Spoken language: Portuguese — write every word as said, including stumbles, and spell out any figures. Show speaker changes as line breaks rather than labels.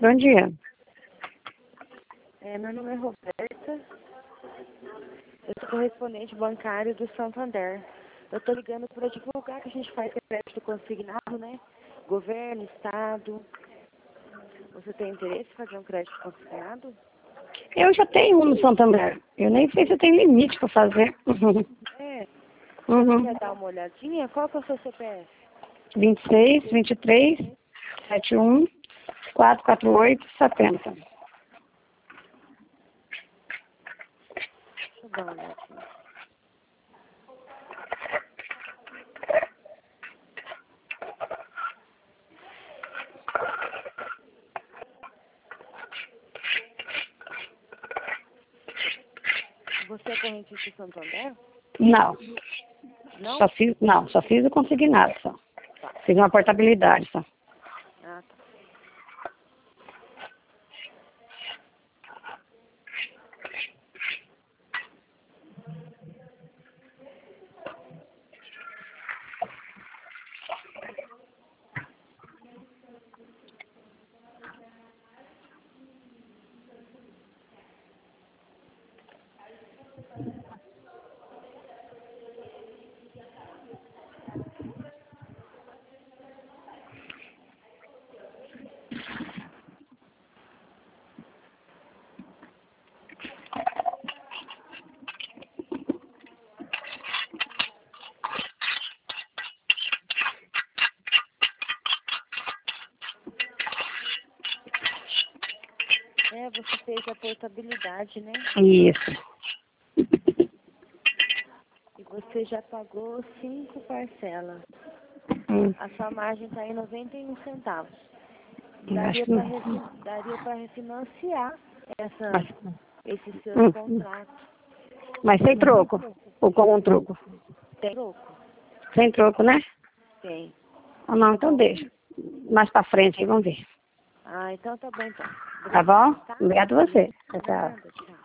bom dia.
É, meu nome é Roberta. Eu sou correspondente bancário do Santander. Eu estou ligando para divulgar que a gente faz crédito consignado, né? Governo, Estado. Você tem interesse em fazer um crédito consignado?
Eu já tenho um no Santander. Eu nem sei se eu tenho limite para fazer. Uhum.
É.
Uhum.
Você quer dar uma olhadinha? Qual que é o seu C P F?
vinte e seis, vinte e três, setenta e um, quatrocentos e quarenta e oito, setenta.
Deixa eu dar uma olhadinha. Você é correntista do Santander?
Não.
Não?
Só fiz, não, só fiz o consignado só. Fiz uma portabilidade só.
Ah, tá. É, você fez a portabilidade, né?
Isso.
E você já pagou cinco parcelas.
Hum.
A sua margem está em noventa e um centavos.
Eu acho
Daria
que
para
não.
refi daria para refinanciar essa,
Mas,
esses seus
hum.
contratos.
Mas sem troco. Ou com um troco.
Tem troco?
Sem troco, né?
Tem.
Ah, não, então deixa. Mais pra frente aí, vamos ver.
Ah, então tá bom então.
Tá bom?
Tá?
Obrigado a você. Tchau, tchau.
Nada, tchau.